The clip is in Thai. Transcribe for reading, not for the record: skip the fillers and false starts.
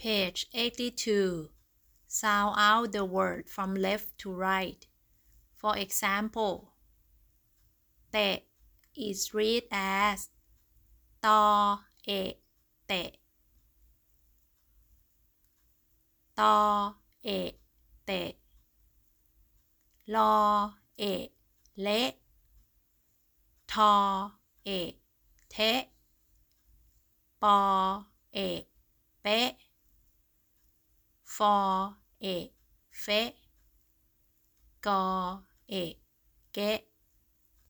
Page 82. Sound out the word from left to right. For example, เตะ is read as ตอเอะเตะตอเอะเตะลอเอะเละทอเอะเทะปอเอะเป๊ะฟอเอะเฟะกอเอะเกะ